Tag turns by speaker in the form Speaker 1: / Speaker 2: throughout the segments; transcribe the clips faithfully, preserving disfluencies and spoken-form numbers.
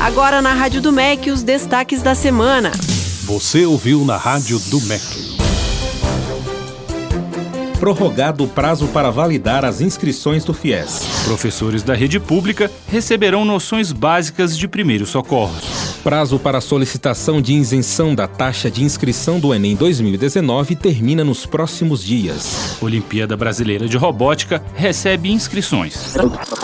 Speaker 1: Agora na Rádio do M E C, os destaques da semana.
Speaker 2: Você ouviu na Rádio do M E C.
Speaker 3: Prorrogado o prazo para validar as inscrições do FIES.
Speaker 4: Professores da rede pública receberão noções básicas de primeiros socorros.
Speaker 3: Prazo para solicitação de isenção da taxa de inscrição do Enem dois mil e dezenove termina nos próximos dias.
Speaker 4: Olimpíada Brasileira de Robótica recebe inscrições.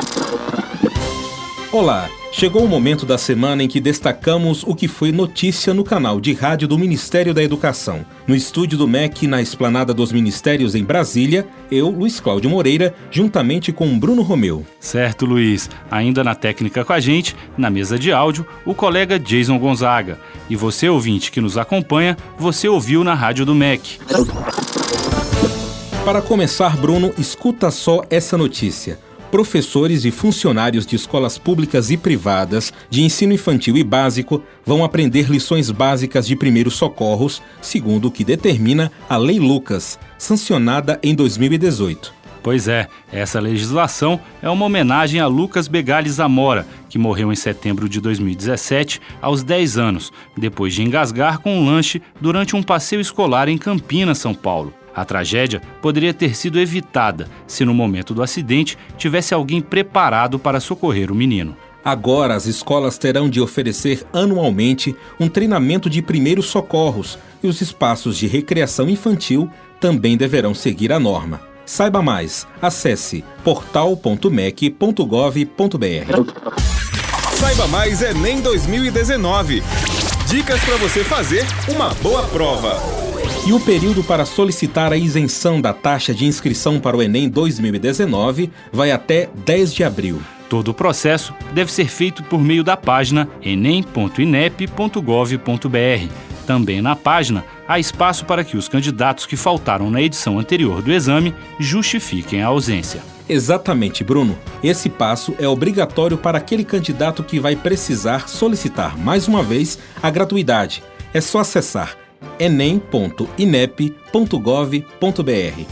Speaker 3: Olá, chegou o momento da semana em que destacamos o que foi notícia no canal de rádio do Ministério da Educação. No estúdio do M E C, na Esplanada dos Ministérios em Brasília, eu, Luiz Cláudio Moreira, juntamente com Bruno Romeu.
Speaker 4: Certo, Luiz. Ainda na técnica com a gente, na mesa de áudio, o colega Jason Gonzaga. E você, ouvinte que nos acompanha, você ouviu na rádio do M E C.
Speaker 3: Para começar, Bruno, escuta só essa notícia. Professores e funcionários de escolas públicas e privadas de ensino infantil e básico vão aprender lições básicas de primeiros socorros, segundo o que determina a Lei Lucas, sancionada em dois mil e dezoito.
Speaker 4: Pois é, essa legislação é uma homenagem a Lucas Begales Zamora, que morreu em setembro de dois mil e dezessete, aos dez anos, depois de engasgar com um lanche durante um passeio escolar em Campinas, São Paulo. A tragédia poderia ter sido evitada se no momento do acidente tivesse alguém preparado para socorrer o menino.
Speaker 3: Agora as escolas terão de oferecer anualmente um treinamento de primeiros socorros e os espaços de recreação infantil também deverão seguir a norma. Saiba mais, acesse portal ponto m e c ponto gov ponto b r.
Speaker 5: Saiba mais Enem dois mil e dezenove. Dicas para você fazer uma boa prova.
Speaker 3: E o período para solicitar a isenção da taxa de inscrição para o Enem dois mil e dezenove vai até dez de abril.
Speaker 4: Todo o processo deve ser feito por meio da página enem ponto inep ponto gov ponto b r. Também na página há espaço para que os candidatos que faltaram na edição anterior do exame justifiquem a ausência.
Speaker 3: Exatamente, Bruno. Esse passo é obrigatório para aquele candidato que vai precisar solicitar mais uma vez a gratuidade. É só acessar enem ponto inep ponto gov ponto b r.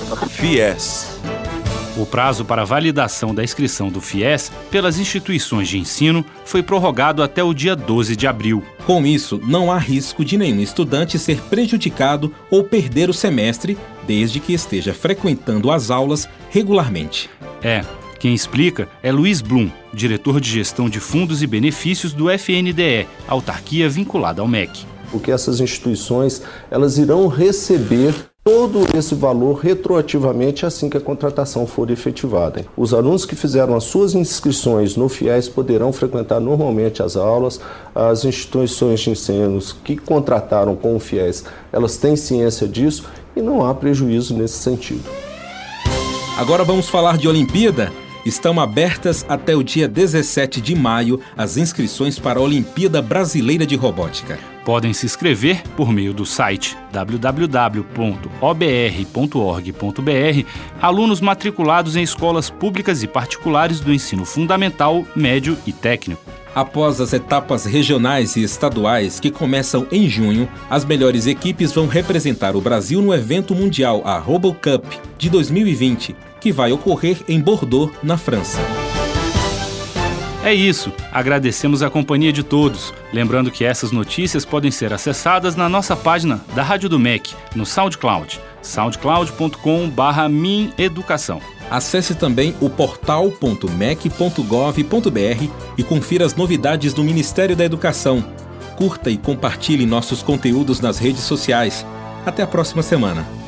Speaker 5: FIES.
Speaker 4: O prazo para validação da inscrição do FIES pelas instituições de ensino foi prorrogado até o dia doze de abril.
Speaker 3: Com isso, não há risco de nenhum estudante ser prejudicado ou perder o semestre, desde que esteja frequentando as aulas regularmente.
Speaker 4: É, quem explica é Luiz Blum, diretor de gestão de fundos e benefícios do F N D E, autarquia vinculada ao M E C.
Speaker 6: Porque essas instituições elas irão receber todo esse valor retroativamente assim que a contratação for efetivada. Os alunos que fizeram as suas inscrições no FIES poderão frequentar normalmente as aulas. As instituições de ensino que contrataram com o FIES, elas têm ciência disso e não há prejuízo nesse sentido.
Speaker 3: Agora vamos falar de Olimpíada. Estão abertas até o dia dezessete de maio as inscrições para a Olimpíada Brasileira de Robótica.
Speaker 4: Podem se inscrever por meio do site w w w ponto o b r ponto org ponto b r, alunos matriculados em escolas públicas e particulares do ensino fundamental, médio e técnico.
Speaker 3: Após as etapas regionais e estaduais que começam em junho, as melhores equipes vão representar o Brasil no evento mundial, a RoboCup, de dois mil e vinte, que vai ocorrer em Bordeaux, na França.
Speaker 4: É isso, agradecemos a companhia de todos. Lembrando que essas notícias podem ser acessadas na nossa página da Rádio do M E C, no SoundCloud, soundcloud ponto com barra mineducação.
Speaker 3: Acesse também o portal ponto m e c ponto gov ponto b r e confira as novidades do Ministério da Educação. Curta e compartilhe nossos conteúdos nas redes sociais. Até a próxima semana.